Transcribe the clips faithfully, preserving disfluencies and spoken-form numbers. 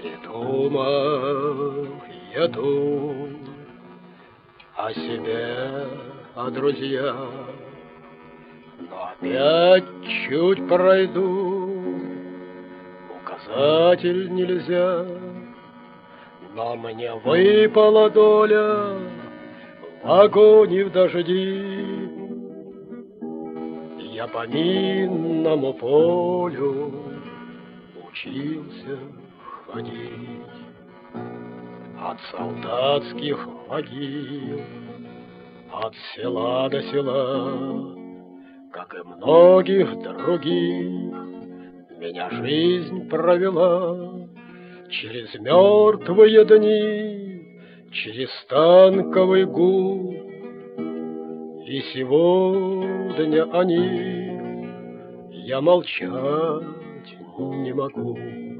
Передумав я думал о себе, о друзьях, но опять чуть пройду, указатель нельзя, но мне выпала доля в огонь в дожди. Я по минному полю учился ходить от солдатских могил, от села до села, как и многих других, меня жизнь провела через мертвые дни, через танковый гул. И сегодня о них я молчать не могу.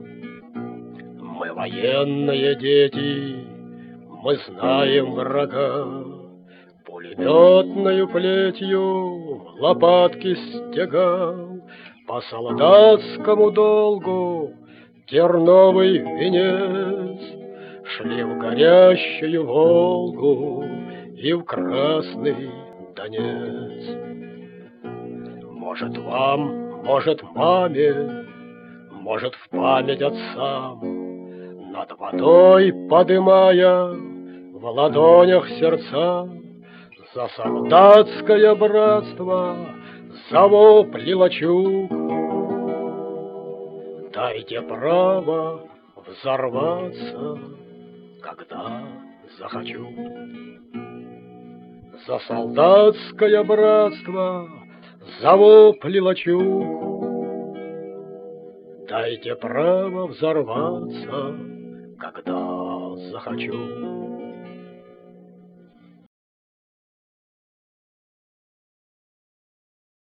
Мы военные дети, мы знаем врага, пулеметною плетью лопатки стегал, по солдатскому долгу терновый венец шли в горящую Волгу и в красный Донец. Может, вам, может, маме, может, в память отцам, над водой подымая в ладонях сердца, за солдатское братство, за вопли лачуг. Дайте право взорваться, когда захочу. За солдатское братство, за вопли лачуг. Дайте право взорваться, когда захочу.